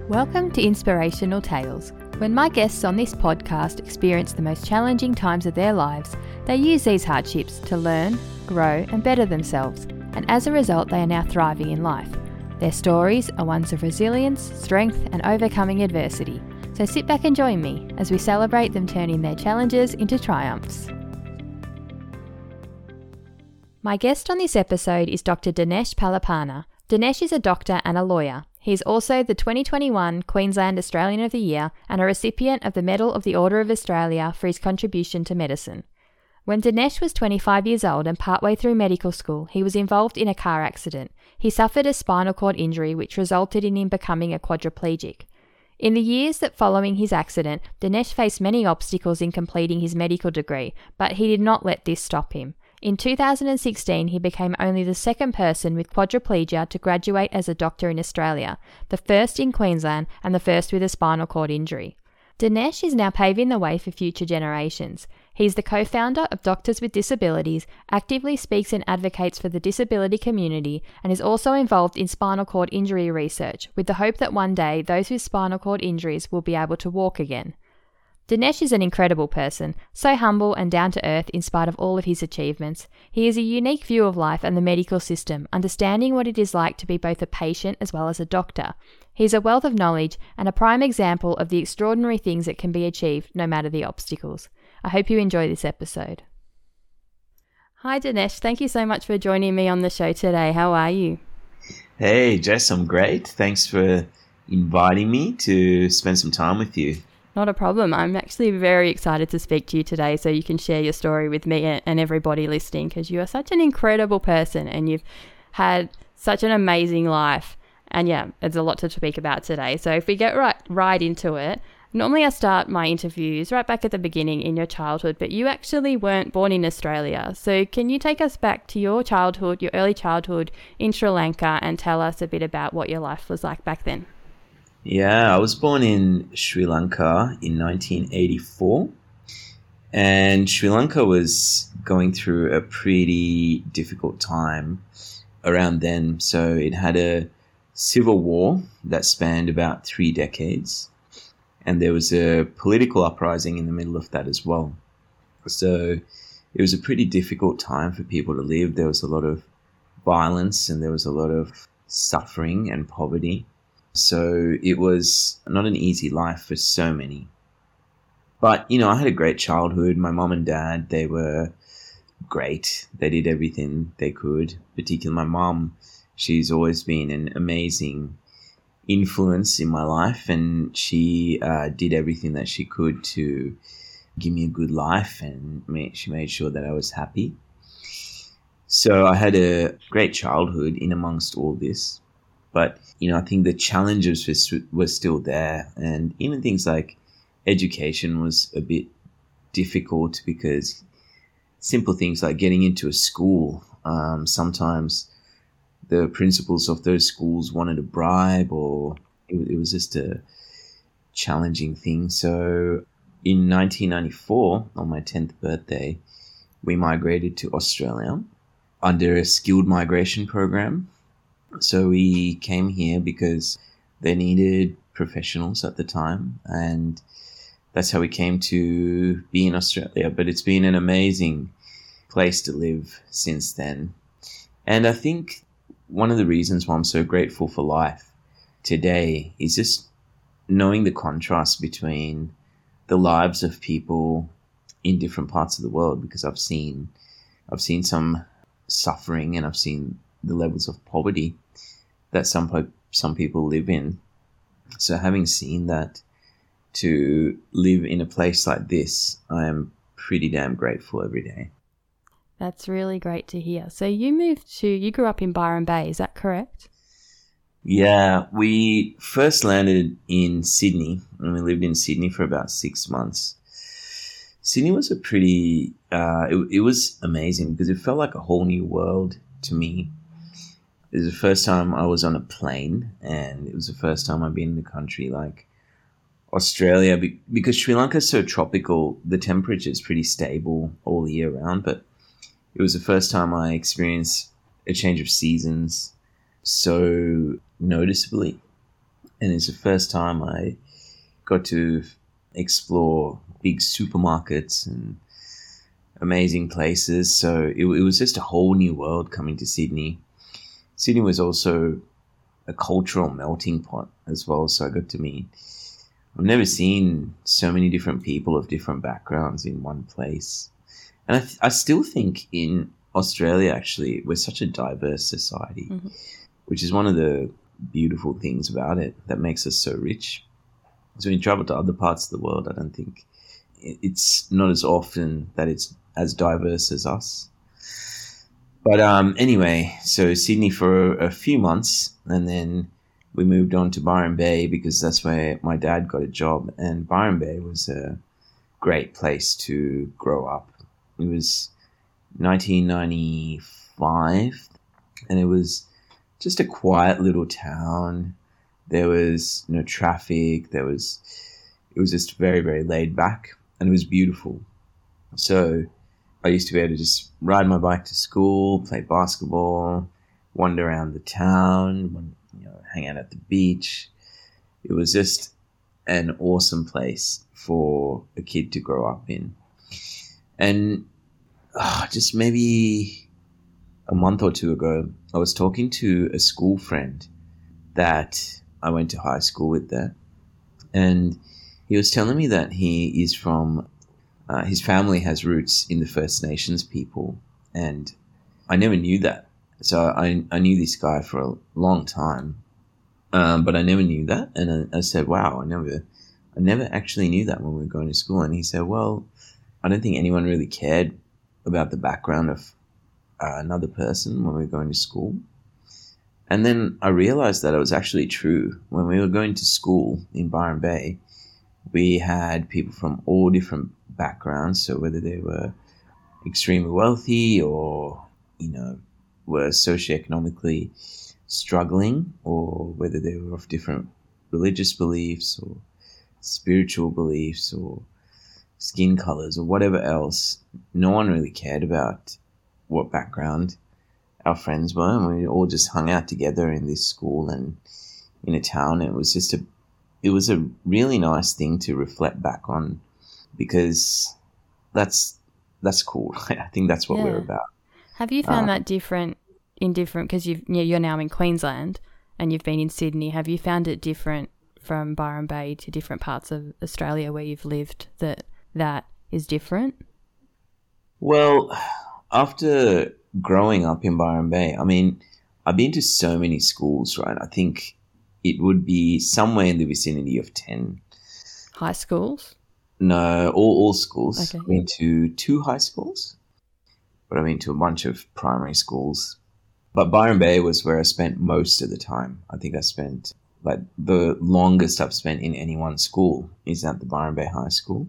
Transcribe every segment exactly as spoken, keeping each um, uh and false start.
Welcome to Inspirational Tales. When my guests on this podcast experience the most challenging times of their lives, they use these hardships to learn, grow, and better themselves, and as a result, they are now thriving in life. Their stories are ones of resilience, strength, and overcoming adversity. So sit back and join me as we celebrate them turning their challenges into triumphs. My guest on this episode is Doctor Dinesh Palapana. Dinesh is a doctor and a lawyer. He is also the twenty twenty-one Queensland Australian of the Year and a recipient of the Medal of the Order of Australia for his contribution to medicine. When Dinesh was twenty-five years old and partway through medical school, he was involved in a car accident. He suffered a spinal cord injury which resulted in him becoming a quadriplegic. In the years that following his accident, Dinesh faced many obstacles in completing his medical degree, but he did not let this stop him. In two thousand sixteen, he became only the second person with quadriplegia to graduate as a doctor in Australia, the first in Queensland and the first with a spinal cord injury. Dinesh is now paving the way for future generations. He is the co-founder of Doctors with Disabilities, actively speaks and advocates for the disability community, and is also involved in spinal cord injury research, with the hope that one day those with spinal cord injuries will be able to walk again. Dinesh is an incredible person, so humble and down to earth in spite of all of his achievements. He has a unique view of life and the medical system, understanding what it is like to be both a patient as well as a doctor. He is a wealth of knowledge and a prime example of the extraordinary things that can be achieved no matter the obstacles. I hope you enjoy this episode. Hi Dinesh, thank you so much for joining me on the show today. How are you? Hey Jess, I'm great. Thanks for inviting me to spend some time with you. Not a problem. I'm actually very excited to speak to you today so you can share your story with me and everybody listening, because you are such an incredible person and you've had such an amazing life. And yeah, there's a lot to speak about today. So if we get right right into it, normally I start my interviews right back at the beginning in your childhood, but you actually weren't born in Australia. So can you take us back to your childhood, your early childhood in Sri Lanka, and tell us a bit about what your life was like back then? Yeah, I was born in Sri Lanka in nineteen eighty-four, and Sri Lanka was going through a pretty difficult time around then. So it had a civil war that spanned about three decades, and there was a political uprising in the middle of that as well. So it was a pretty difficult time for people to live. There was a lot of violence and there was a lot of suffering and poverty. So it was not an easy life for so many. But, you know, I had a great childhood. My mom and dad, they were great. They did everything they could. Particularly my mom, she's always been an amazing influence in my life, and she uh, did everything that she could to give me a good life, and she made sure that I was happy. So I had a great childhood in amongst all this. But, you know, I think the challenges were, were still there. And even things like education was a bit difficult, because simple things like getting into a school, um, sometimes the principals of those schools wanted a bribe, or it, it was just a challenging thing. So in nineteen ninety-four, on my tenth birthday, we migrated to Australia under a skilled migration program. So we came here because they needed professionals at the time, and that's how we came to be in Australia. But it's been an amazing place to live since then. And I think one of the reasons why I'm so grateful for life today is just knowing the contrast between the lives of people in different parts of the world, because I've seen I've seen some suffering and I've seen the levels of poverty that some po- some people live in. So having seen that, to live in a place like this, I am pretty damn grateful every day. That's really great to hear. So you moved to, you grew up in Byron Bay, is that correct? Yeah, we first landed in Sydney, and we lived in Sydney for about six months. Sydney was a pretty, uh, it, it was amazing because it felt like a whole new world to me. It was the first time I was on a plane, and it was the first time I've been in a country like Australia. Because Sri Lanka is so tropical, the temperature is pretty stable all year round, but it was the first time I experienced a change of seasons so noticeably. and it's the first time I got to explore big supermarkets and amazing places. So it, it was just a whole new world coming to Sydney. Sydney was also a cultural melting pot as well. So I got to meet, I've never seen so many different people of different backgrounds in one place. And I, th- I still think in Australia, actually, we're such a diverse society, mm-hmm. which is one of the beautiful things about it that makes us so rich. So when you travel to other parts of the world, I don't think it's not as often that it's as diverse as us. But um, anyway, so Sydney for a, a few months, and then we moved on to Byron Bay because that's where my dad got a job. And Byron Bay was a great place to grow up. It was nineteen ninety-five, and it was just a quiet little town. There was no traffic. There was, it was just very, very laid back, and it was beautiful. So I used to be able to just ride my bike to school, play basketball, wander around the town, you know, hang out at the beach. It was just an awesome place for a kid to grow up in. And oh, just maybe a month or two ago, I was talking to a school friend that I went to high school with there. And he was telling me that he is from, uh, his family has roots in the First Nations people. And I never knew that. So I, I knew this guy for a long time, um, but I never knew that. And I, I said, wow, I never, I never actually knew that when we were going to school. And he said, well, I don't think anyone really cared about the background of uh, another person when we were going to school. And then I realized that it was actually true. When we were going to school in Byron Bay, we had people from all different backgrounds. So whether they were extremely wealthy or, you know, were socioeconomically struggling, or whether they were of different religious beliefs or spiritual beliefs or skin colors or whatever else, no one really cared about what background our friends were, and we all just hung out together in this school and in a town. It was just a, it was a really nice thing to reflect back on, because that's that's cool. I think that's what yeah. we're about. Have you found um, that different in different, because you've you're now in Queensland and you've been in Sydney? Have you found it different from Byron Bay to different parts of Australia where you've lived that that is different? Well, after growing up in Byron Bay, I mean, I've been to so many schools, right? I think it would be somewhere in the vicinity of ten. High schools? No, all, all schools. Okay. I've been to two high schools, but I've been to a bunch of primary schools. But Byron Bay was where I spent most of the time. I think I spent, like, the longest I've spent in any one school is at the Byron Bay High School.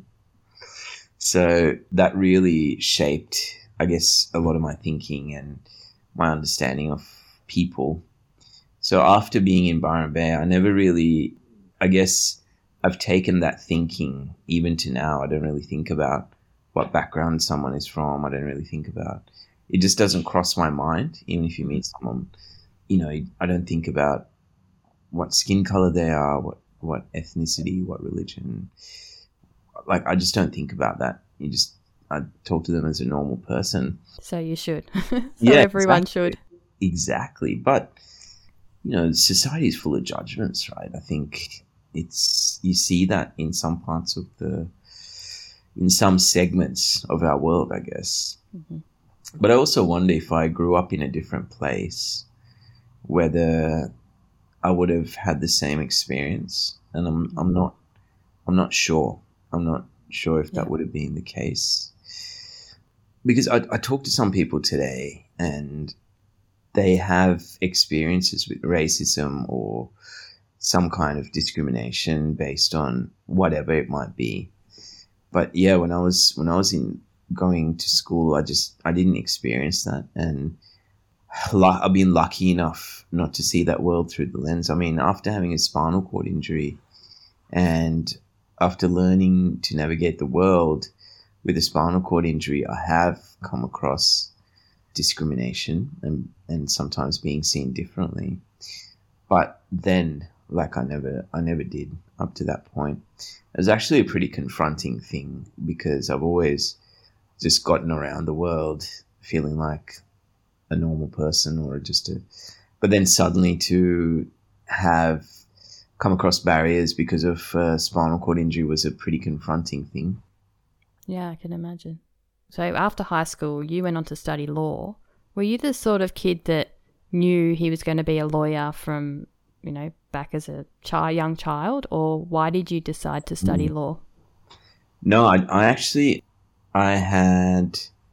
So that really shaped, I guess, a lot of my thinking and my understanding of people. So after being in Byron Bay, I never really, I guess, I've taken that thinking even to now. I don't really think about what background someone is from. I don't really think about, it just doesn't cross my mind. Even if you meet someone, you know, I don't think about what skin color they are, what, what ethnicity, what religion. Like, I just don't think about that. You just, I talk to them as a normal person. So you should. so yeah, everyone exactly. should. Exactly. But, you know, society is full of judgments, right? I think it's, you see that in some parts of the, in some segments of our world, I guess. Mm-hmm. But I also wonder if I grew up in a different place, whether I would have had the same experience. And I'm, I'm not, I'm not sure. I'm not sure if that yeah. would have been the case. Because I, I talked to some people today and they have experiences with racism or some kind of discrimination based on whatever it might be. But yeah, when I was when I was in going to school, I just I didn't experience that, and I've been lucky enough not to see that world through the lens. I mean, after having a spinal cord injury and after learning to navigate the world with a spinal cord injury, I have come across discrimination and, and sometimes being seen differently. But then like I never, I never did up to that point. It was actually a pretty confronting thing because I've always just gotten around the world feeling like a normal person or just a, but then suddenly to have come across barriers because of uh, spinal cord injury was a pretty confronting thing. Yeah, I can imagine. So after high school, you went on to study law. Were you the sort of kid that knew he was going to be a lawyer from, you know, back as a child, young child, or why did you decide to study mm. law? No, I, I actually, I had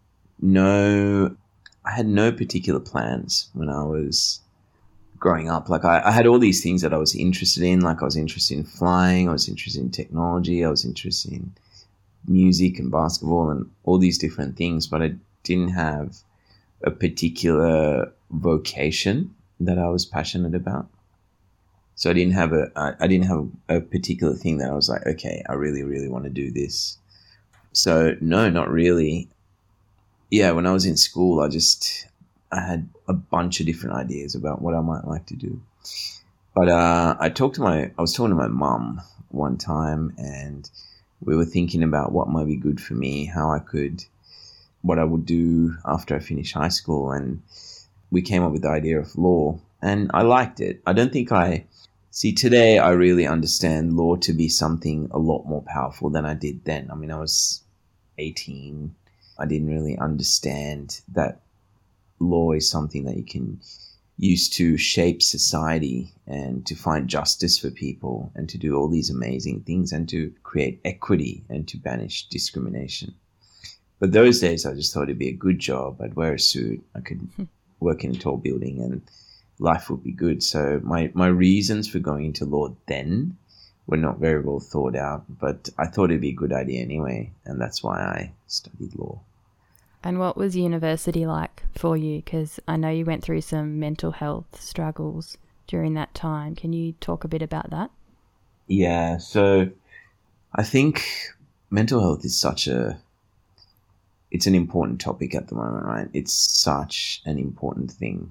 no, I had no particular plans when I was growing up. Like I, I had all these things that I was interested in. Like I was interested in flying, I was interested in technology, I was interested in music and basketball and all these different things, but I didn't have a particular vocation that I was passionate about. So I didn't have a, I, I didn't have a particular thing that I was like, okay, I really, really want to do this. So no, not really. Yeah, when I was in school, I just, I had a bunch of different ideas about what I might like to do. But uh, I talked to my, I was talking to my mum one time, and we were thinking about what might be good for me, how I could, what I would do after I finished high school. And we came up with the idea of law, and I liked it. I don't think I, see today I really understand law to be something a lot more powerful than I did then. I mean, I was eighteen. I didn't really understand that law is something that you can use to shape society and to find justice for people and to do all these amazing things and to create equity and to banish discrimination. But those days I just thought it'd be a good job. I'd wear a suit. I could work in a tall building and life would be good. So my, my reasons for going into law then were not very well thought out, but I thought it'd be a good idea anyway. And that's why I studied law. And what was university like for you? Because I know you went through some mental health struggles during that time. Can you talk a bit about that? Yeah, so I think mental health is such a, it's an important topic at the moment, right? It's such an important thing.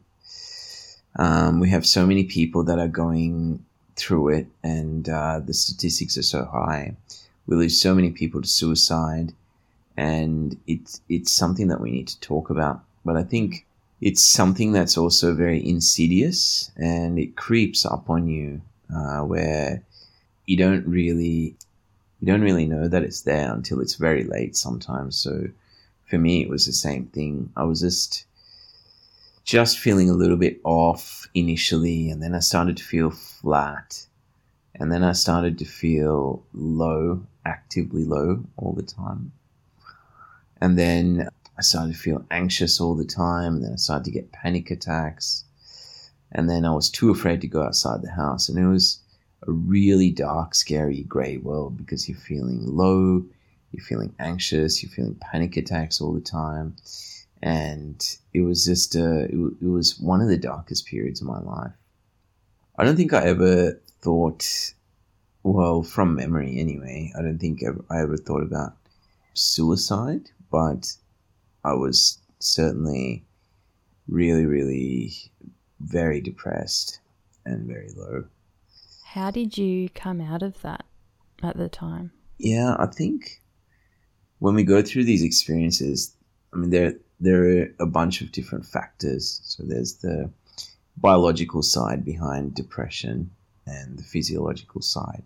Um, we have so many people that are going through it, and uh, the statistics are so high. We lose so many people to suicide. And it's it's something that we need to talk about. But I think it's something that's also very insidious, and it creeps up on you uh, where you don't really you don't really know that it's there until it's very late sometimes. So for me, it was the same thing. I was just just feeling a little bit off initially, and then I started to feel flat, and then I started to feel low, actively low all the time. And then I started to feel anxious all the time. And then I started to get panic attacks. And then I was too afraid to go outside the house. And it was a really dark, scary, grey world because you're feeling low, you're feeling anxious, you're feeling panic attacks all the time. And it was just, a, it, it was one of the darkest periods of my life. I don't think I ever thought, well, from memory anyway, I don't think I ever thought about suicide. But I was certainly really, really very depressed and very low. How did you come out of that at the time? Yeah, I think when we go through these experiences, I mean, there, there are a bunch of different factors. So there's the biological side behind depression and the physiological side.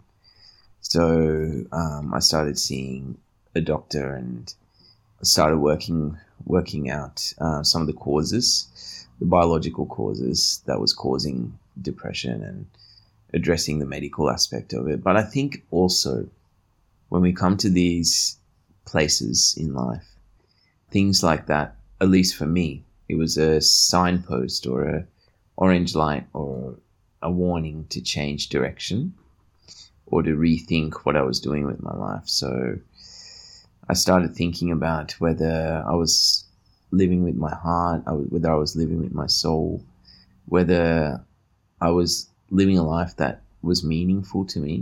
So um, I started seeing a doctor and started working working out uh, some of the causes, the biological causes that was causing depression and addressing the medical aspect of it. But I think also when we come to these places in life, things like that, at least for me, it was a signpost or a orange light or a warning to change direction or to rethink what I was doing with my life. So I started thinking about whether I was living with my heart, whether I was living with my soul, whether I was living a life that was meaningful to me.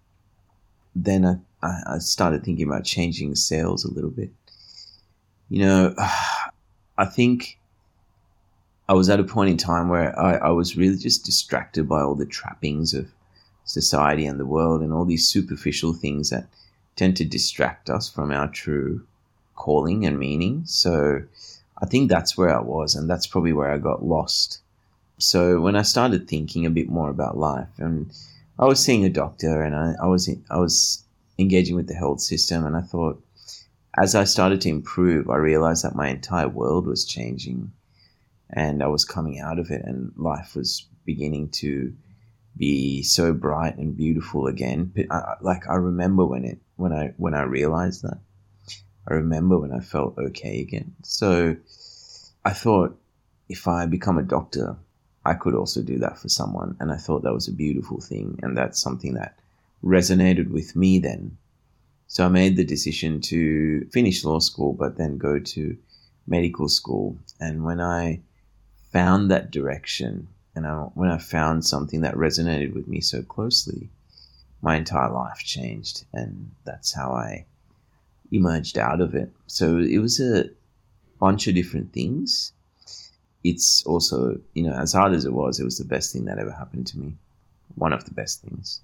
Then I, I started thinking about changing the sails a little bit. You know, I think I was at a point in time where I, I was really just distracted by all the trappings of society and the world and all these superficial things that tend to distract us from our true calling and meaning. So I think that's where I was, and that's probably where I got lost. So when I started thinking a bit more about life, and I was seeing a doctor, and I, I was I was engaging with the health system, and I thought, as I started to improve, I realized that my entire world was changing, and I was coming out of it, and life was beginning to be so bright and beautiful again. But I, like I remember when it when I when I realized that. I remember when I felt okay again. So I thought, if I become a doctor, I could also do that for someone. And I thought that was a beautiful thing. And that's something that resonated with me then. So I made the decision to finish law school, but then go to medical school. And when I found that direction, and I, when I found something that resonated with me so closely, my entire life changed. And that's how I emerged out of it. So it was a bunch of different things. It's also, you know, as hard as it was, it was the best thing that ever happened to me. One of the best things.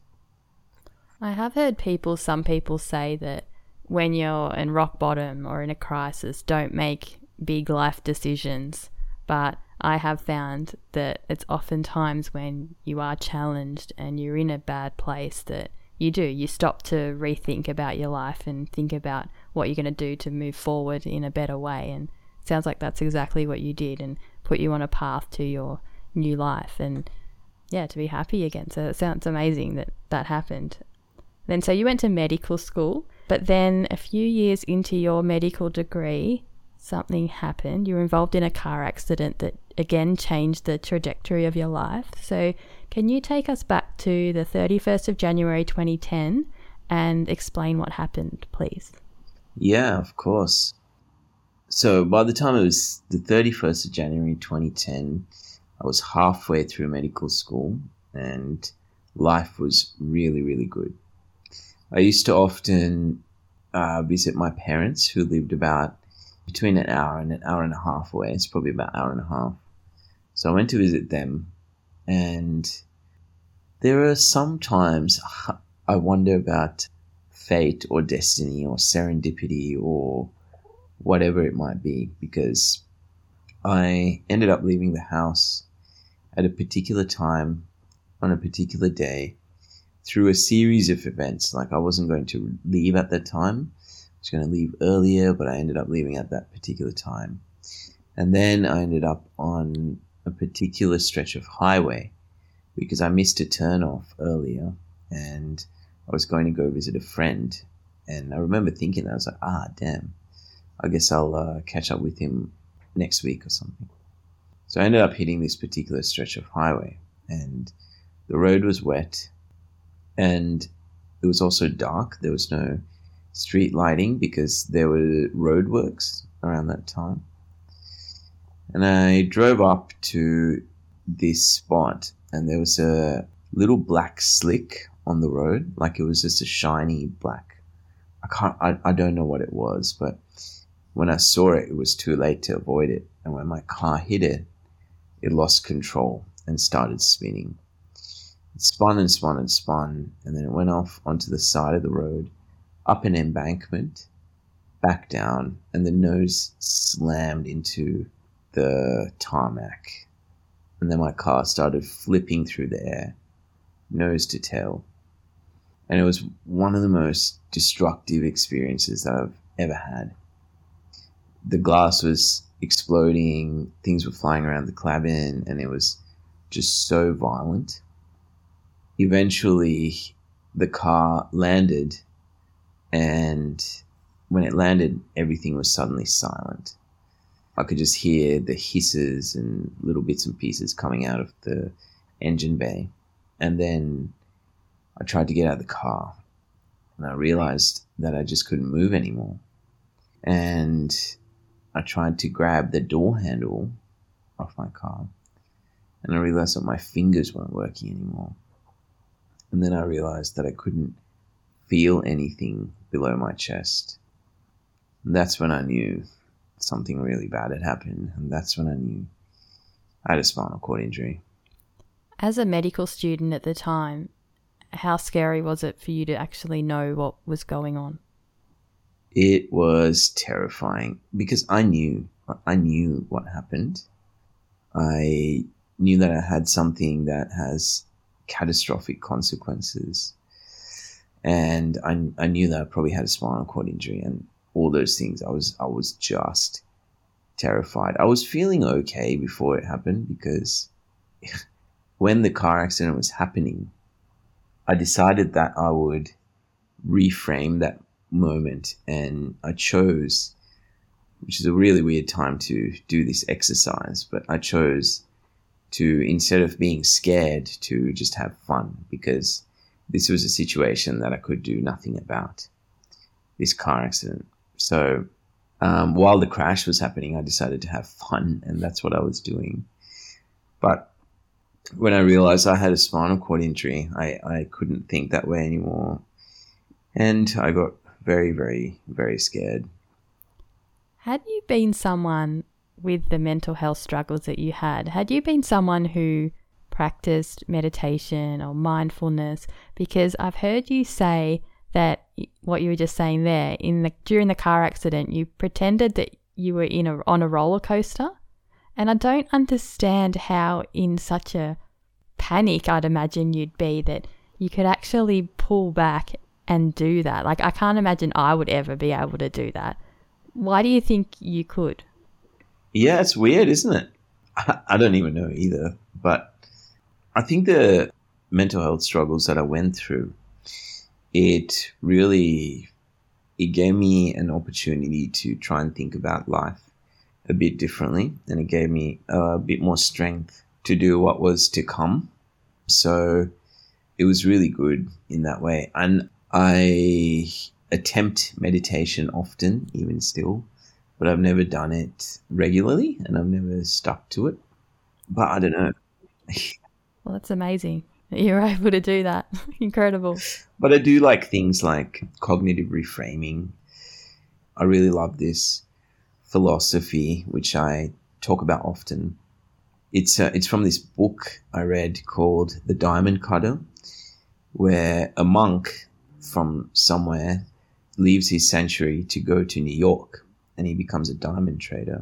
I have heard people, some people say that when you're in rock bottom or in a crisis, don't make big life decisions. But I have found that it's oftentimes when you are challenged and you're in a bad place that you do. You stop to rethink about your life and think about what you're going to do to move forward in a better way. And it sounds like that's exactly what you did and put you on a path to your new life and, yeah, to be happy again. So it sounds amazing that that happened. Then so you went to medical school, but then a few years into your medical degree, something happened. You were involved in a car accident that again changed the trajectory of your life. So can you take us back to the thirty-first of January twenty ten and explain what happened, please? Yeah, of course. So by the time it was the thirty-first of January twenty ten, I was halfway through medical school and life was really, really good. I used to often uh, visit my parents, who lived about between an hour and an hour and a half away. It's probably about an hour and a half. So I went to visit them, and there are sometimes I wonder about fate or destiny or serendipity or whatever it might be, because I ended up leaving the house at a particular time on a particular day through a series of events. Like, I wasn't going to leave at that time. I was going to leave earlier, but I ended up leaving at that particular time. And then I ended up on a particular stretch of highway because I missed a turn off earlier and I was going to go visit a friend. And I remember thinking that, I was like, ah, damn, I guess I'll uh, catch up with him next week or something. So I ended up hitting this particular stretch of highway, and the road was wet, and it was also dark. There was no street lighting because there were roadworks around that time. And I drove up to this spot, and there was a little black slick on the road, like it was just a shiny black. I can't. I, I don't know what it was, but when I saw it, it was too late to avoid it. And when my car hit it, it lost control and started spinning. It spun and spun and spun, and then it went off onto the side of the road, up an embankment, back down, and the nose slammed into the tarmac. And then my car started flipping through the air, nose to tail. And it was one of the most destructive experiences that I've ever had. The glass was exploding, things were flying around the cabin, and it was just so violent. Eventually, the car landed, and when it landed, everything was suddenly silent. I could just hear the hisses and little bits and pieces coming out of the engine bay. And then I tried to get out of the car, and I realized that I just couldn't move anymore. And I tried to grab the door handle off my car, and I realized that my fingers weren't working anymore. And then I realized that I couldn't feel anything below my chest. And that's when I knew something really bad had happened, and that's when I knew I had a spinal cord injury. As a medical student at the time, how scary was it for you to actually know what was going on? It was terrifying because I knew, I knew what happened. I knew that I had something that has catastrophic consequences. And I, I knew that I probably had a spinal cord injury and all those things. I was, I was just terrified. I was feeling okay before it happened because when the car accident was happening, I decided that I would reframe that moment, and I chose, which is a really weird time to do this exercise, but I chose to, instead of being scared, to just have fun, because this was a situation that I could do nothing about, this car accident. So um, while the crash was happening, I decided to have fun, and that's what I was doing. But when I realized I had a spinal cord injury, I, I couldn't think that way anymore. And I got very, very, very scared. Had you been someone with the mental health struggles that you had, had you been someone who practiced meditation or mindfulness? Because I've heard you say that what you were just saying there, in the during the car accident, you pretended that you were in a on a roller coaster. And I don't understand how in such a panic I'd imagine you'd be that you could actually pull back and do that. Like, I can't imagine I would ever be able to do that. Why do you think you could? Yeah, it's weird, isn't it? I, I don't even know either. But I think the mental health struggles that I went through, it really, it gave me an opportunity to try and think about life a bit differently, and it gave me a bit more strength to do what was to come. So it was really good in that way. And I attempt meditation often, even still, but I've never done it regularly and I've never stuck to it. But I don't know. Well, that's amazing that you're able to do that. Incredible. But I do like things like cognitive reframing. I really love this philosophy, which I talk about often. It's uh, it's from this book I read called The Diamond Cutter, where a monk from somewhere leaves his sanctuary to go to New York, and he becomes a diamond trader.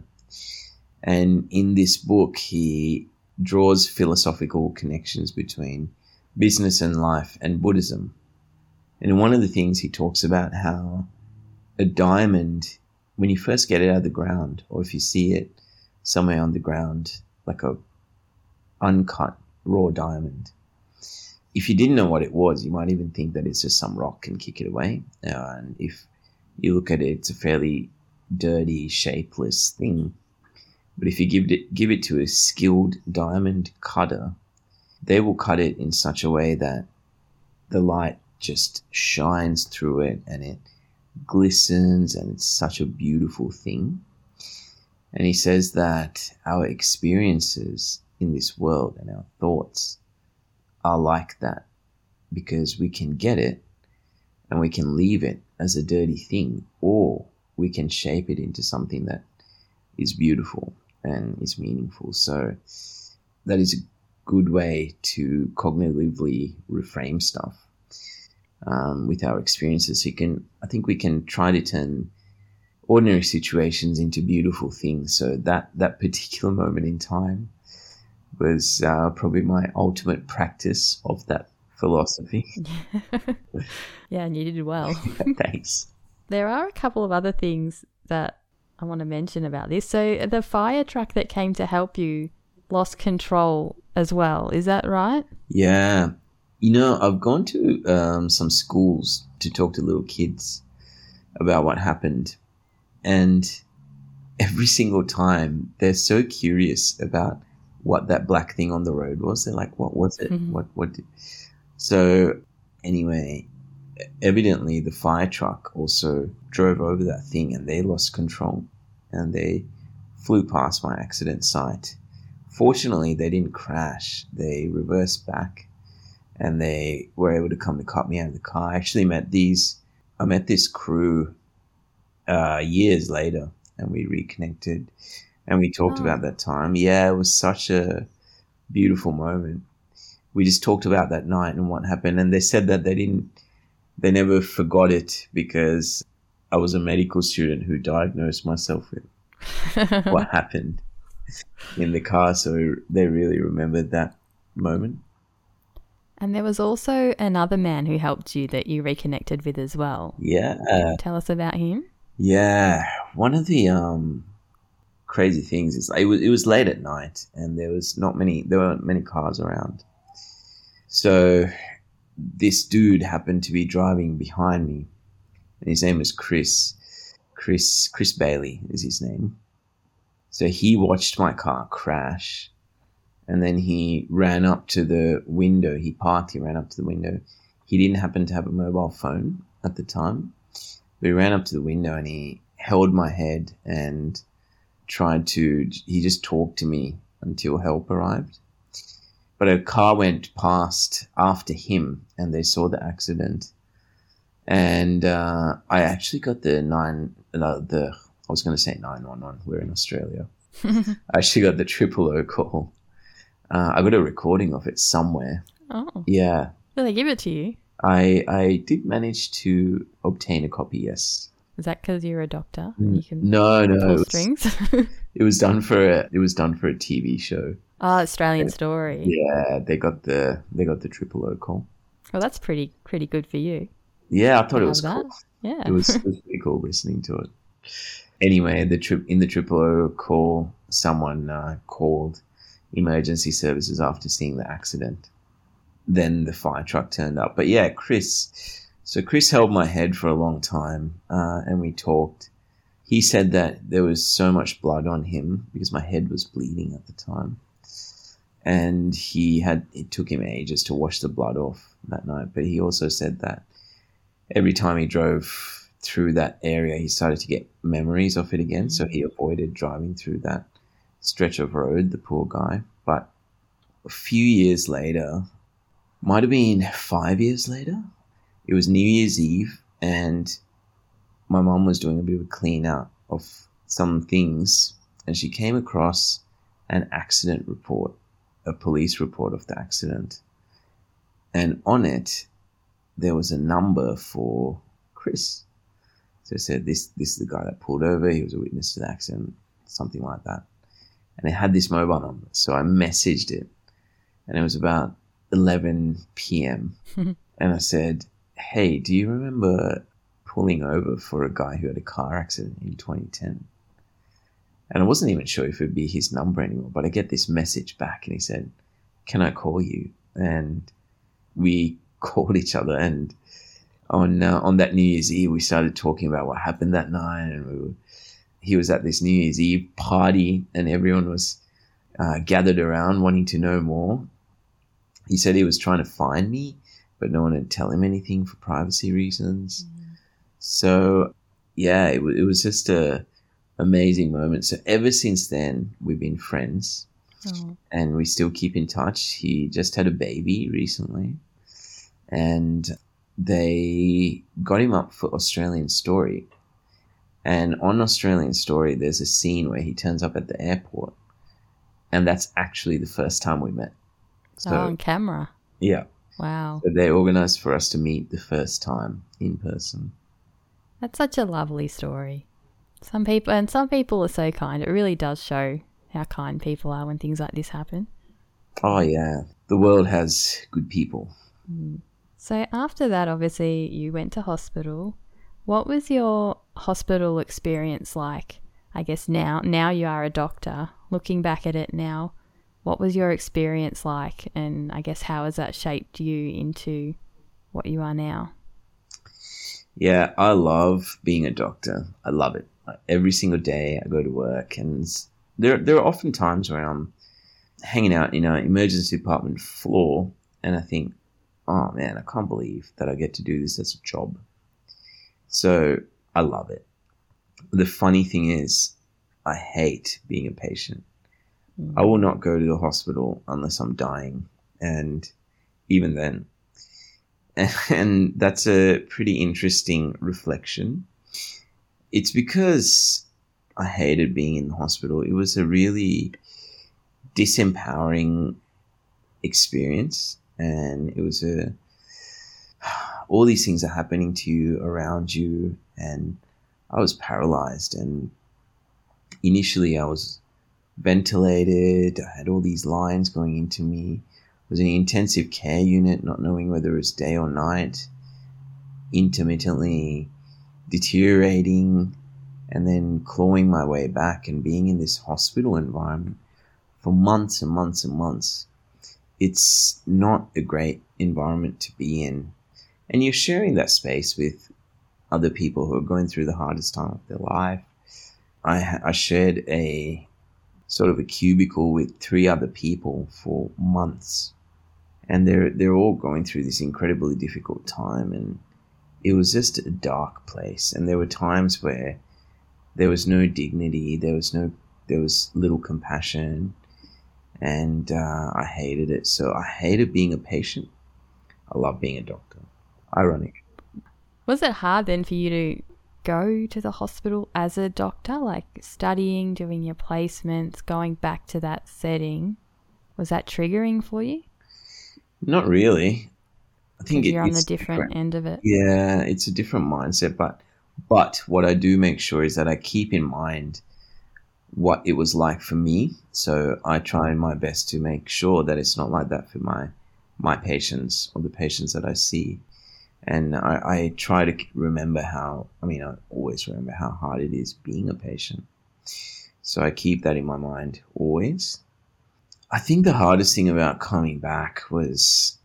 And in this book, he draws philosophical connections between business and life and Buddhism. And one of the things he talks about how a diamond, when you first get it out of the ground, or if you see it somewhere on the ground, like a uncut raw diamond, if you didn't know what it was, you might even think that it's just some rock and kick it away. Uh, and if you look at it, it's a fairly dirty, shapeless thing. But if you give it give it to a skilled diamond cutter, they will cut it in such a way that the light just shines through it and it glistens, and it's such a beautiful thing. And he says that our experiences in this world and our thoughts are like that, because we can get it and we can leave it as a dirty thing, or we can shape it into something that is beautiful and is meaningful. So that is a good way to cognitively reframe stuff um, with our experiences. So you can, I think we can try to turn ordinary situations into beautiful things. So that, that particular moment in time was uh, probably my ultimate practice of that philosophy. Yeah, and you did well. Thanks. There are a couple of other things that I want to mention about this. So the fire truck that came to help you lost control as well. Is that right? Yeah. You know, I've gone to um, some schools to talk to little kids about what happened. And every single time they're so curious about what that black thing on the road was. They're like, what was it? Mm-hmm. What, what did... So anyway, evidently the fire truck also drove over that thing and they lost control and they flew past my accident site. Fortunately, they didn't crash. They reversed back and they were able to come to cut me out of the car. I actually met these, I met this crew uh, years later and we reconnected and we talked oh. about that time. Yeah, it was such a beautiful moment. we just talked about that night and what happened. And they said that they didn't, they never forgot it because I was a medical student who diagnosed myself with what happened in the car. So they really remembered that moment. And there was also another man who helped you that you reconnected with as well. Yeah. Can you tell us about him? Yeah. One of the um, crazy things is it was, it was late at night and there was not many, there weren't many cars around. So this dude happened to be driving behind me and his name was Chris. Chris, Chris Bailey is his name. So he watched my car crash. And then he ran up to the window. He parked, he ran up to the window. He didn't happen to have a mobile phone at the time. But he ran up to the window and he held my head and tried to, he just talked to me until help arrived. But a car went past after him and they saw the accident. And uh, I actually got the nine, uh, the, I was going to say nine one one, we're in Australia. I actually got the triple O call. Uh, I got a recording of it somewhere. Oh. Yeah. Will they give it to you? I I did manage to obtain a copy, yes. Is that because you're a doctor? And you can no, no. pull It was, strings? it was done for a it was done for a T V show. Oh, Australian Story. Yeah, they got the they got the triple O call. Well, that's pretty pretty good for you. Yeah, I thought to it was have cool. that. Yeah. It was, it was pretty cool listening to it. Anyway, the trip in the triple O call, someone uh, called emergency services after seeing the accident. Then the fire truck turned up. But yeah, Chris. So Chris held my head for a long time uh, and we talked. He said that there was so much blood on him because my head was bleeding at the time. And he had, it took him ages to wash the blood off that night. But he also said that every time he drove through that area, he started to get memories of it again. So he avoided driving through that stretch of road, the poor guy. But a few years later, might have been five years later, it was New Year's Eve and my mum was doing a bit of a clean out of some things and she came across an accident report, a police report of the accident. And on it, there was a number for Chris. So it said, this, this is the guy that pulled over. He was a witness to the accident, something like that. And it had this mobile number. So I messaged it and it was about eleven p.m. And I said, hey, do you remember pulling over for a guy who had a car accident in twenty ten? And I wasn't even sure if it would be his number anymore, but I get this message back and he said, can I call you? And we called each other and on uh, on that New Year's Eve, we started talking about what happened that night and we were he was at this New Year's Eve party and everyone was uh, gathered around wanting to know more. He said he was trying to find me, but no one would tell him anything for privacy reasons. Mm. So, yeah, it, w- it was just a amazing moment. So ever since then, we've been friends oh. and we still keep in touch. He just had a baby recently and they got him up for Australian Story. And on Australian Story, there's a scene where he turns up at the airport. And that's actually the first time we met. So, oh, on camera. Yeah. Wow. So they organised for us to meet the first time in person. That's such a lovely story. Some people, and some people are so kind. It really does show how kind people are when things like this happen. Oh, yeah. The world has good people. Mm. So after that, obviously, you went to hospital. What was your hospital experience like? I guess now, now you are a doctor. Looking back at it now, what was your experience like? And I guess how has that shaped you into what you are now? Yeah, I love being a doctor. I love it. Every single day I go to work and there, there are often times where I'm hanging out in an emergency department floor and I think, oh man, I can't believe that I get to do this as a job. So I love it. The funny thing is, I hate being a patient. Mm. I will not go to the hospital unless I'm dying. And even then. And that's a pretty interesting reflection. It's because I hated being in the hospital. It was a really disempowering experience. and it was a all these things are happening to you around you, and I was paralyzed. And initially I was ventilated. I had all these lines going into me. I was in an intensive care unit, not knowing whether it was day or night, intermittently deteriorating, and then clawing my way back and being in this hospital environment for months and months and months. It's not a great environment to be in. And you're sharing that space with other people who are going through the hardest time of their life. I, I shared a sort of a cubicle with three other people for months. And they're, they're all going through this incredibly difficult time. And it was just a dark place. And there were times where there was no dignity. There was no, there was little compassion. And uh, I hated it. So I hated being a patient. I love being a doctor. Ironic. Was it hard then for you to go to the hospital as a doctor, like studying, doing your placements, going back to that setting? Was that triggering for you? Not really. I think it, you're on it's the different, different end of it. Yeah, it's a different mindset. But but what I do make sure is that I keep in mind what it was like for me. So I try my best to make sure that it's not like that for my my patients or the patients that I see. And I, I try to remember how, I mean, I always remember how hard it is being a patient. So I keep that in my mind always. I think the hardest thing about coming back was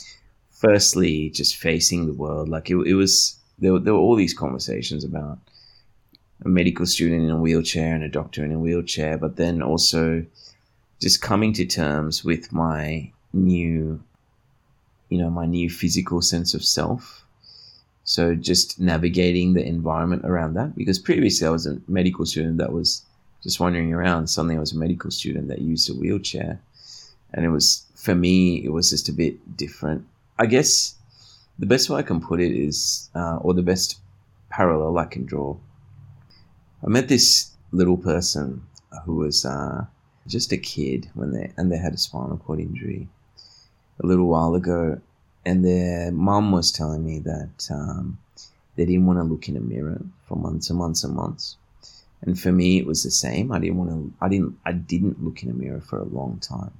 firstly just facing the world. Like it, it was, there were, there were all these conversations about a medical student in a wheelchair and a doctor in a wheelchair, but then also just coming to terms with my new you know, my new physical sense of self. So just navigating the environment around that, because previously I was a medical student that was just wandering around. Suddenly I was a medical student that used a wheelchair. And it was, for me, it was just a bit different. I guess the best way I can put it is, uh, or the best parallel I can draw. I met this little person who was uh, just a kid when they, and they had a spinal cord injury a little while ago, and their mum was telling me that um, they didn't want to look in a mirror for months and months and months. And for me, it was the same. I didn't want to. I didn't. I didn't look in a mirror for a long time.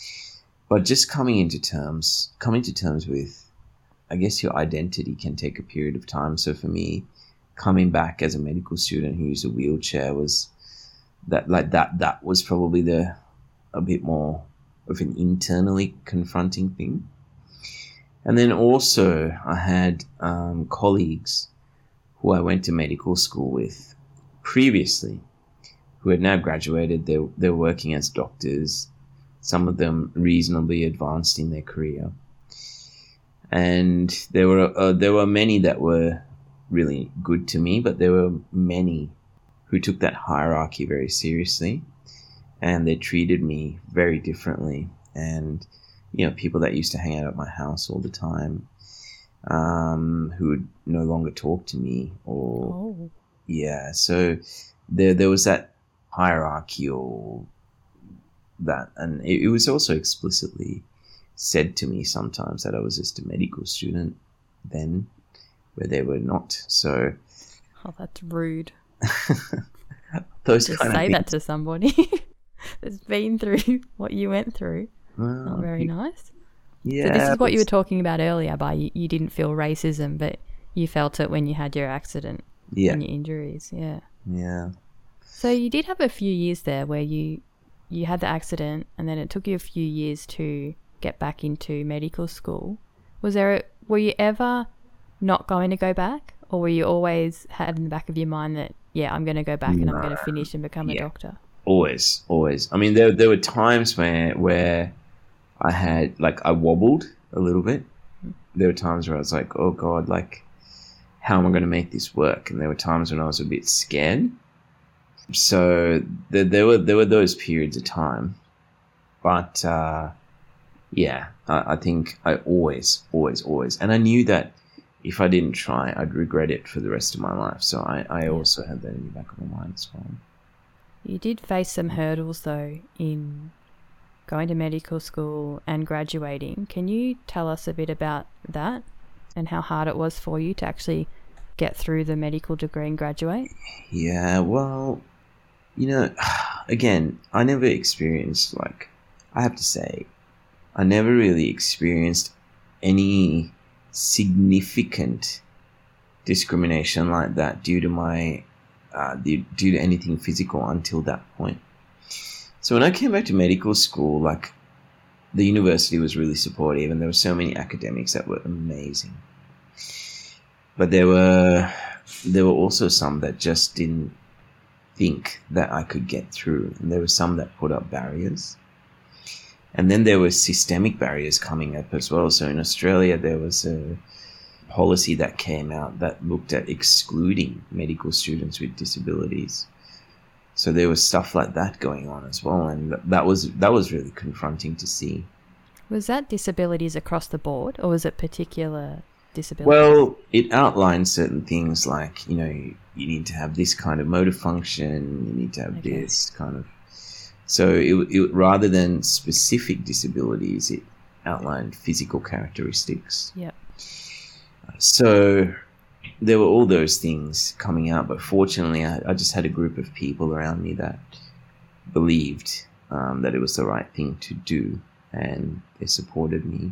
But just coming into terms, coming to terms with, I guess your identity can take a period of time. So for me, coming back as a medical student who used a wheelchair was that like that. That was probably the a bit more of an internally confronting thing. And then also I had um, colleagues who I went to medical school with previously who had now graduated. They, they were working as doctors, some of them reasonably advanced in their career. And there were uh, there were many that were really good to me, but there were many who took that hierarchy very seriously. And they treated me very differently. And, you know, people that used to hang out at my house all the time, um, who would no longer talk to me or, Oh. yeah. So there, there was that hierarchy or that. And it, it was also explicitly said to me sometimes that I was just a medical student then, where they were not. So. Oh, that's rude. Those Just kind say of that to somebody that's been through what you went through. Well, Not very nice. Yeah. So this is what you were talking about earlier by you, you didn't feel racism, but you felt it when you had your accident Yeah. and your injuries. Yeah. Yeah. So you did have a few years there where you you had the accident and then it took you a few years to get back into medical school. Was there a, were you ever not going to go back, or were you always had in the back of your mind that, yeah, I'm going to go back and I'm going to finish and become Yeah. a doctor? Always, always. I mean, there there were times where where I had, like, I wobbled a little bit. There were times where I was like, oh God, like, how am I going to make this work? And there were times when I was a bit scared. So there, there were there were those periods of time. But uh, yeah, I, I think I always, always, always. And I knew that if I didn't try, I'd regret it for the rest of my life. So I, I also had that in the back of my mind as well. You did face some hurdles though in going to medical school and graduating. Can you tell us a bit about that and how hard it was for you to actually get through the medical degree and graduate? Yeah, well, you know, again, I never experienced, like, I have to say, I never really experienced any significant discrimination like that due to my, uh, due to anything physical until that point. So when I came back to medical school, like, the university was really supportive and there were so many academics that were amazing. But there were, there were also some that just didn't think that I could get through. And there were some that put up barriers. And then there were systemic barriers coming up as well. So in Australia, there was a policy that came out that looked at excluding medical students with disabilities. So there was stuff like that going on as well. And that was, that was really confronting to see. Was that disabilities across the board, or was it particular disabilities? Well, it outlined certain things like, you know, you, you need to have this kind of motor function, you need to have Okay. this kind of... So it, it rather than specific disabilities, it outlined physical characteristics. Yep. So there were all those things coming out, but fortunately I, I just had a group of people around me that believed um, that it was the right thing to do, and they supported me.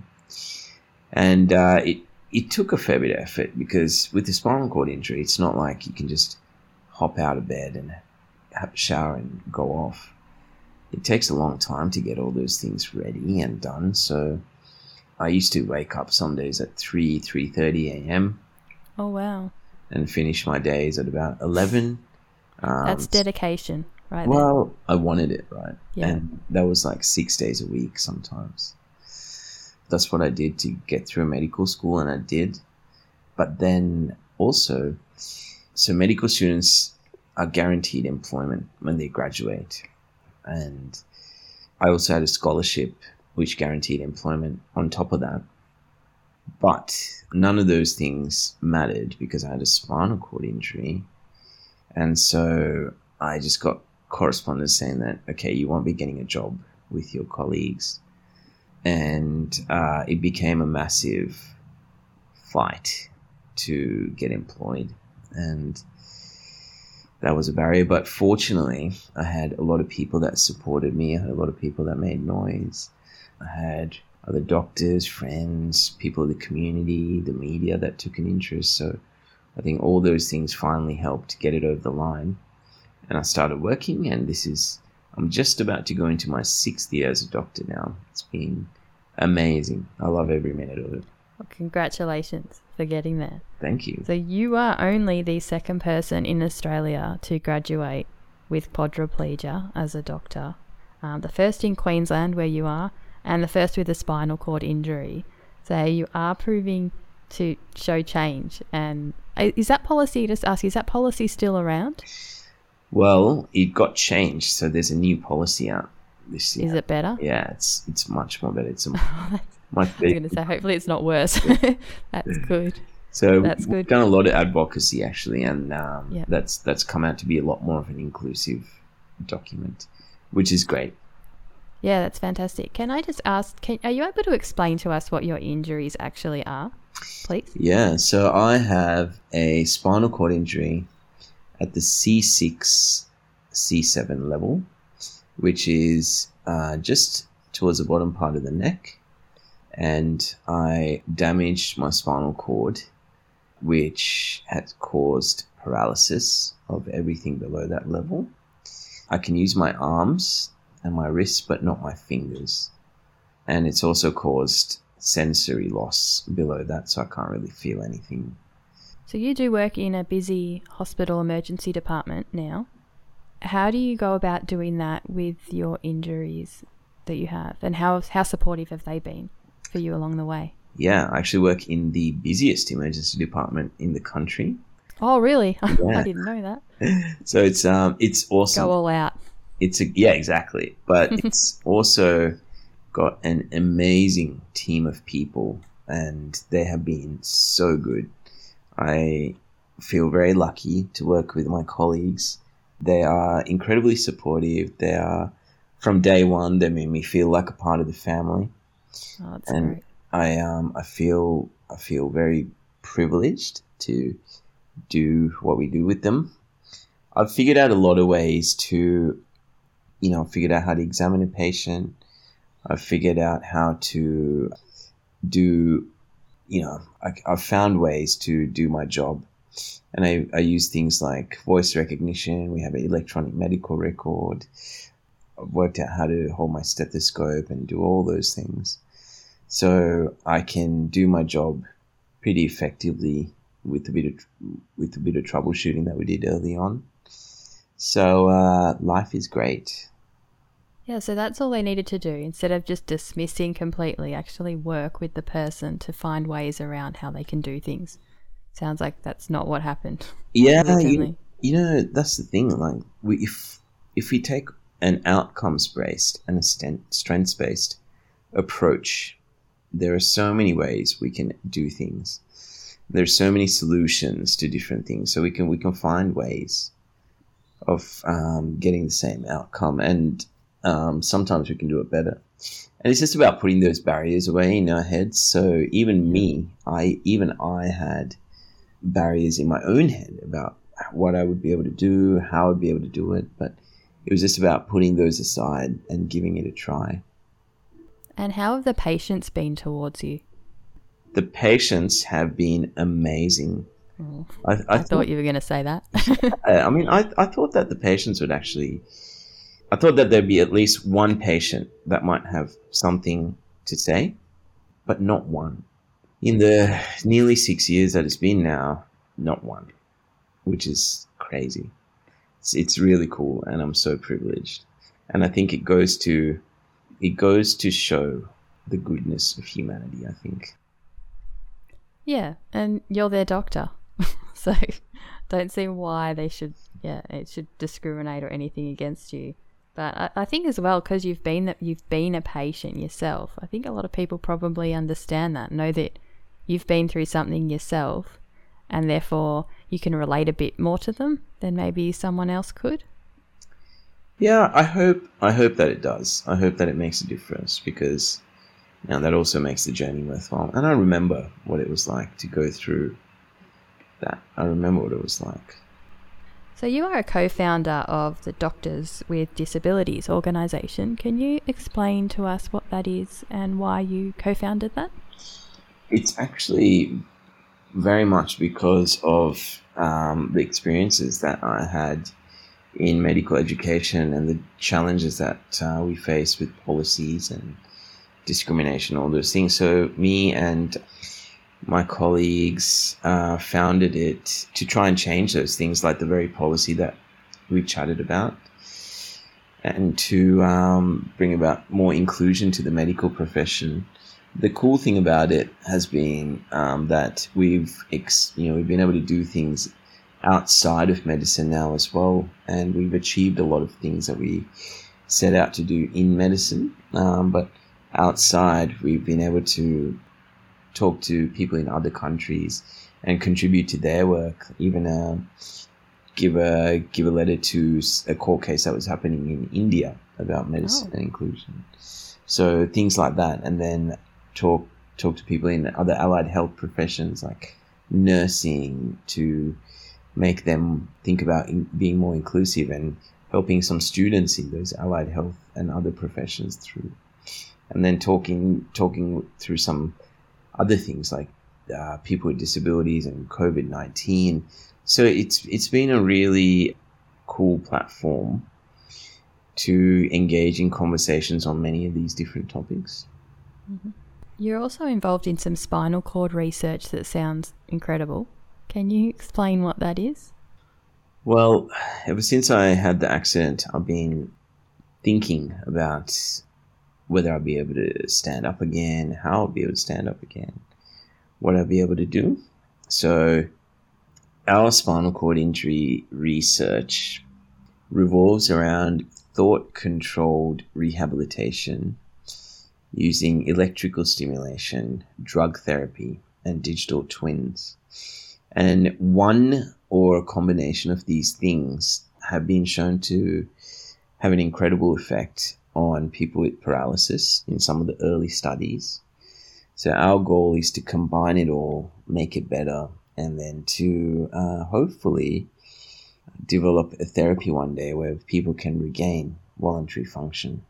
And uh, it it took a fair bit of effort, because with the spinal cord injury, it's not like you can just hop out of bed and have a shower and go off. It takes a long time to get all those things ready and done. So I used to wake up some days at three, three thirty a.m. Oh, wow. and finish my days at about eleven. Um, That's dedication, right? Well, I wanted it, right? Yeah. And that was like six days a week sometimes. That's what I did to get through medical school, and I did. But then also, so medical students are guaranteed employment when they graduate. And I also had a scholarship which guaranteed employment on top of that. But none of those things mattered because I had a spinal cord injury. And so I just got correspondence saying that, okay, you won't be getting a job with your colleagues. And uh, it became a massive fight to get employed. And that was a barrier. But fortunately, I had a lot of people that supported me. I had a lot of people that made noise. I had other doctors, friends, people in the community, the media that took an interest. So I think all those things finally helped get it over the line. And I started working, and this is, I'm just about to go into my sixth year as a doctor now. It's been amazing. I love every minute of it. Well, congratulations for getting there. Thank you. So you are only the second person in Australia to graduate with quadriplegia as a doctor. Um, the first in Queensland, where you are, and the first with a spinal cord injury. So you are proving to show change. And is that policy, just ask, is that policy still around? Well, it got changed, so there's a new policy out this year. Is it better? Yeah, it's it's much more better. It's a Oh, that's, much I was better. going to say, hopefully it's not worse. That's good. So That's we've good. done a lot of advocacy actually, and um, Yeah. that's that's come out to be a lot more of an inclusive document, which is great. Yeah, that's fantastic. Can I just ask, can, are you able to explain to us what your injuries actually are, please? Yeah, so I have a spinal cord injury at the C six, C seven level, which is uh, just towards the bottom part of the neck. And I damaged my spinal cord, which had caused paralysis of everything below that level. I can use my arms and my wrists, but not my fingers. And it's also caused sensory loss below that, so I can't really feel anything. So you do work in a busy hospital emergency department now. How do you go about doing that with your injuries that you have? And how how supportive have they been for you along the way? Yeah, I actually work in the busiest emergency department in the country. Oh, really? Yeah. I didn't know that. So it's um it's awesome. Go all out. It's a yeah, exactly. But it's also got an amazing team of people, and they have been so good. I feel very lucky to work with my colleagues. They are incredibly supportive. They are from day one, they made me feel like a part of the family. Oh, that's and great. I um I feel I feel very privileged to do what we do with them. I've figured out a lot of ways to, you know, figured out how to examine a patient. I've figured out how to do, you know, I, I've found ways to do my job. And I, I use things like voice recognition. We have an electronic medical record. I've worked out how to hold my stethoscope and do all those things. So I can do my job pretty effectively with a bit of, with a bit of troubleshooting that we did early on. So uh, life is great. Yeah, so that's all they needed to do. Instead of just dismissing completely, actually work with the person to find ways around how they can do things. Sounds like that's not what happened. Yeah, you, you know, that's the thing. Like, we, if if we take an outcomes-based and a strengths-based approach, there are so many ways we can do things. There's so many solutions to different things, so we can we can find ways of um, getting the same outcome, and um, sometimes we can do it better. And it's just about putting those barriers away in our heads. So even me, I even I had barriers in my own head about what I would be able to do, how I'd be able to do it, but it was just about putting those aside and giving it a try. And how have the patients been towards you? The patients have been amazing. Oh, I, I, I thought, thought you were going to say that. I mean, I, I thought that the patients would actually, I thought that there'd be at least one patient that might have something to say, but not one. In the nearly six years that it's been now, not one, which is crazy. It's, it's really cool, and I'm so privileged. And I think it goes to, it goes to show the goodness of humanity, I think. Yeah, and you're their doctor. So don't see why they should, yeah, it should discriminate or anything against you. But I, I think as well, because you've been that you've been a patient yourself, I think a lot of people probably understand that, know that you've been through something yourself, and therefore you can relate a bit more to them than maybe someone else could. Yeah, I hope I hope that it does. I hope that it makes a difference, because you know, that also makes the journey worthwhile. And I remember what it was like to go through that. I remember what it was like. So you are a co-founder of the Doctors with Disabilities organisation. Can you explain to us what that is and why you co-founded that? It's actually very much because of um, the experiences that I had in medical education and the challenges that uh, we face with policies and discrimination, all those things. So me and my colleagues uh, founded it to try and change those things, like the very policy that we've chatted about, and to um, bring about more inclusion to the medical profession. The cool thing about it has been um, that we've, ex- you know, we've been able to do things outside of medicine now as well, and we've achieved a lot of things that we set out to do in medicine. Um, but outside, we've been able to talk to people in other countries and contribute to their work. Even uh, give a give a letter to a court case that was happening in India about medicine oh. and inclusion. So things like that, and then talk talk to people in other allied health professions like nursing to make them think about in, being more inclusive, and helping some students in those allied health and other professions through, and then talking talking through some other things like uh, people with disabilities and COVID nineteen. So it's it's been a really cool platform to engage in conversations on many of these different topics. Mm-hmm. You're also involved in some spinal cord research that sounds incredible. Can you explain what that is? Well, ever since I had the accident, I've been thinking about whether I'll be able to stand up again, how I'll be able to stand up again, what I'll be able to do. So our spinal cord injury research revolves around thought-controlled rehabilitation using electrical stimulation, drug therapy, and digital twins. And one or a combination of these things have been shown to have an incredible effect on people with paralysis in some of the early studies. So our goal is to combine it all, make it better, and then to uh, hopefully develop a therapy one day where people can regain voluntary function.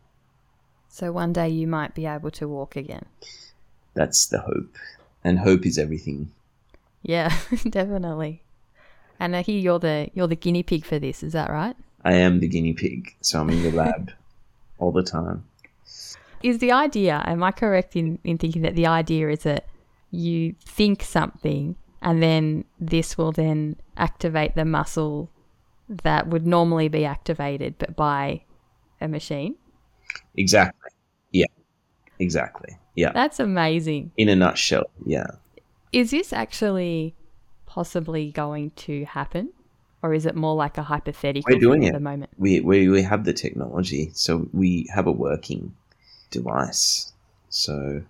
So one day you might be able to walk again. That's the hope. And hope is everything. Yeah, definitely. And I hear you're the you're the guinea pig for this, is that right? I am the guinea pig, so I'm in the lab all the time. Is the idea, am I correct in, in thinking that the idea is that you think something and then this will then activate the muscle that would normally be activated but by a machine? Exactly. Yeah, exactly. Yeah. That's amazing. In a nutshell, yeah. Is this actually possibly going to happen? Or is it more like a hypothetical We're doing thing it at the moment? We, we we have the technology, so we have a working device. So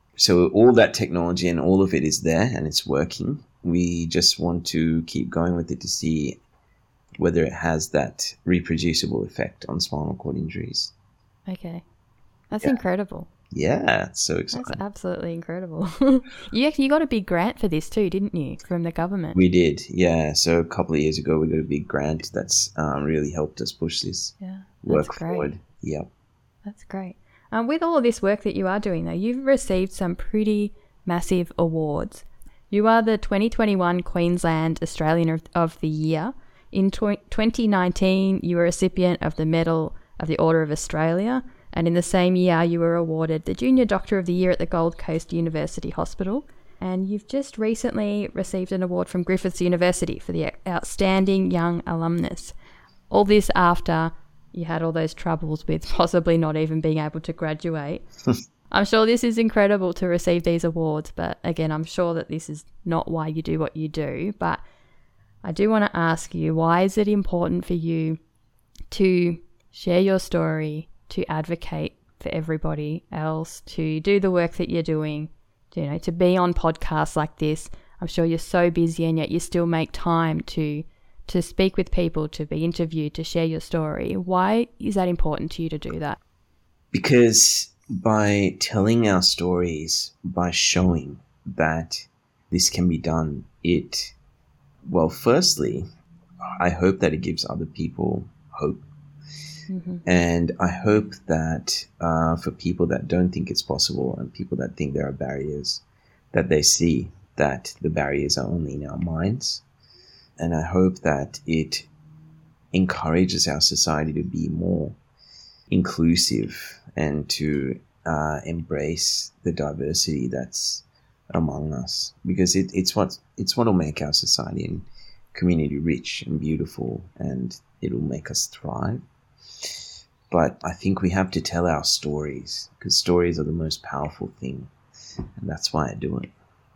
so all that technology and all of it is there and it's working. We just want to keep going with it to see whether it has that reproducible effect on spinal cord injuries. Okay. That's Yeah. incredible. Yeah, it's so exciting. That's absolutely incredible. you actually got a big grant for this too, didn't you, from the government? We did, yeah. So a couple of years ago, we got a big grant that's um, really helped us push this Yeah, work that's great. forward. Yeah. That's great. Um, with all of this work that you are doing, though, you've received some pretty massive awards. You are the twenty twenty-one Queensland Australian of, of the Year. In tw- twenty nineteen, you were a recipient of the Medal of the Order of Australia. And in the same year, you were awarded the Junior Doctor of the Year at the Gold Coast University Hospital. And you've just recently received an award from Griffiths University for the Outstanding Young Alumnus. All this after you had all those troubles with possibly not even being able to graduate. I'm sure this is incredible to receive these awards, but again, I'm sure that this is not why you do what you do. But I do want to ask you, why is it important for you to share your story, to advocate for everybody else, to do the work that you're doing, you know, to be on podcasts like this? I'm sure you're so busy and yet you still make time to to speak with people, to be interviewed, to share your story. Why is that important to you to do that? Because by telling our stories, by showing that this can be done, it, well, firstly, I hope that it gives other people hope. Mm-hmm. And I hope that uh, for people that don't think it's possible and people that think there are barriers, that they see that the barriers are only in our minds. And I hope that it encourages our society to be more inclusive and to uh, embrace the diversity that's among us, because it, it's what it's what will make our society and community rich and beautiful, and it'll make us thrive. But I think we have to tell our stories, because stories are the most powerful thing, and that's why I do it.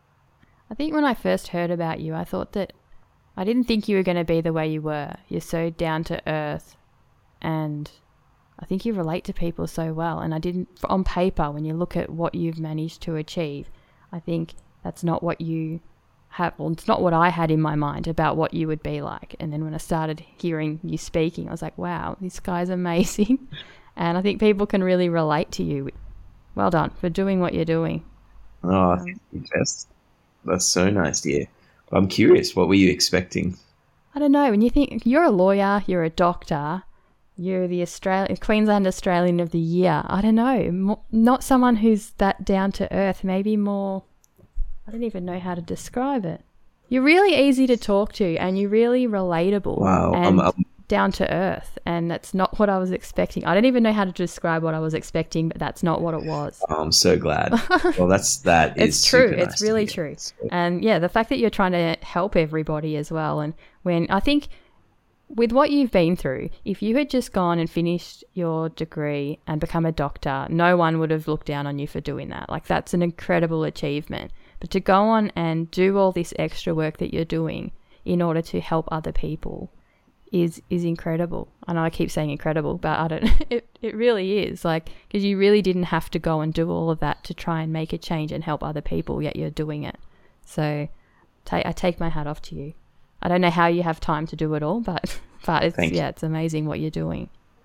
I think when I first heard about you, I thought that I didn't think you were going to be the way you were. You're so down to earth, and I think you relate to people so well. And I didn't, on paper, when you look at what you've managed to achieve, I think that's not what you have, well, it's not what I had in my mind about what you would be like. And then when I started hearing you speaking, I was like, wow, this guy's amazing. And I think people can really relate to you. Well done for doing what you're doing. Oh, thank you, Jess. That's so nice to hear. I'm curious, what were you expecting? I don't know. When you think you're a lawyer, you're a doctor, you're the Australian Queensland Australian of the Year. I don't know. Mo- not someone who's that down to earth. Maybe more. I don't even know how to describe it. You're really easy to talk to, and you're really relatable. Wow, and I'm, I'm down to earth, and that's not what I was expecting. I don't even know how to describe what I was expecting, but that's not what it was. Oh, I'm so glad. Well, that's that is it's true. super It's nice really to hear. true. And yeah, the fact that you're trying to help everybody as well. And when I think with what you've been through, if you had just gone and finished your degree and become a doctor, no one would have looked down on you for doing that. Like, that's an incredible achievement. But to go on and do all this extra work that you're doing in order to help other people is is incredible. I know I keep saying incredible, but I don't. It it really is, like, because you really didn't have to go and do all of that to try and make a change and help other people, yet you're doing it. So, ta- I take my hat off to you. I don't know how you have time to do it all, but but it's Thank you. yeah, it's amazing what you're doing.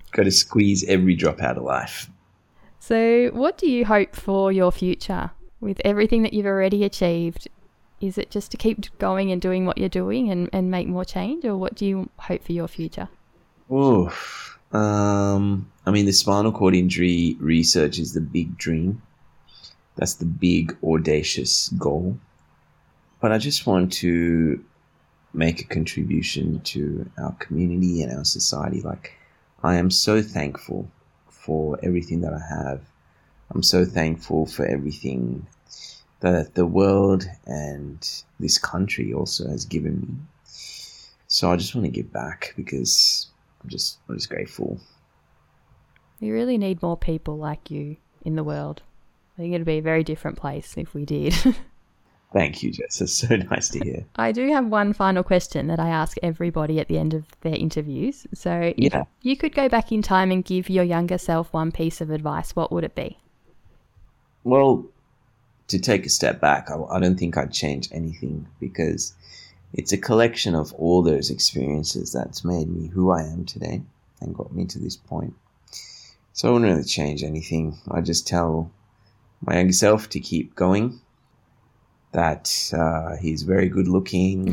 got to squeeze every drop out of life. So what do you hope for your future with everything that you've already achieved? Is it just to keep going and doing what you're doing and, and make more change, or what do you hope for your future? Oh, um, I mean, the spinal cord injury research is the big dream. That's the big, audacious goal. But I just want to make a contribution to our community and our society. Like, I am so thankful for everything that I have. I'm so thankful for everything that the world and this country also has given me. So I just want to give back because I'm just, I'm just grateful. We really need more people like you in the world. I think it'd be a very different place if we did. Thank you, Jess. It's so nice to hear. I do have one final question that I ask everybody at the end of their interviews. So Yeah. if you could go back in time and give your younger self one piece of advice, what would it be? Well, to take a step back, I, I don't think I'd change anything because it's a collection of all those experiences that's made me who I am today and got me to this point. So I wouldn't really change anything. I just tell my younger self to keep going, that uh, he's very good looking,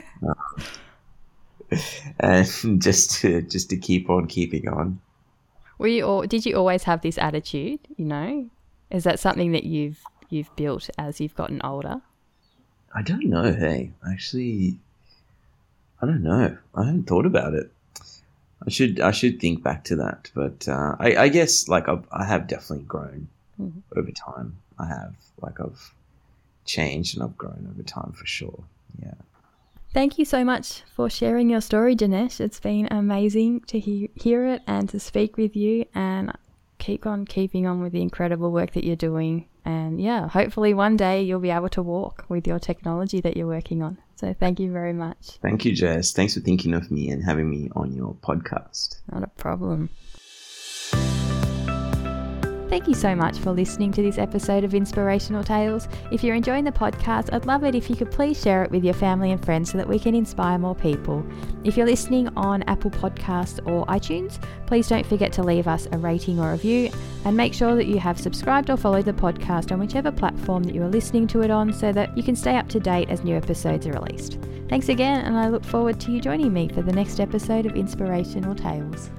uh, and just to just to keep on keeping on. Were you, or did you always have this attitude? You know, is that something that you've you've built as you've gotten older? I don't know. Hey, actually, I don't know. I haven't thought about it. I should I should think back to that, but uh, I, I guess like I've, I have definitely grown mm-hmm. over time. I have like I've changed and I've grown over time for sure. Yeah. Thank you so much for sharing your story, Dinesh. It's been amazing to he- hear it and to speak with you, and keep on keeping on with the incredible work that you're doing. And yeah, hopefully one day you'll be able to walk with your technology that you're working on. So thank you very much. Thank you, Jess. Thanks for thinking of me and having me on your podcast. Not a problem. Thank you so much for listening to this episode of Inspirational Tales. If you're enjoying the podcast, I'd love it if you could please share it with your family and friends so that we can inspire more people. If you're listening on Apple Podcasts or iTunes, please don't forget to leave us a rating or review, and make sure that you have subscribed or followed the podcast on whichever platform that you are listening to it on so that you can stay up to date as new episodes are released. Thanks again, and I look forward to you joining me for the next episode of Inspirational Tales.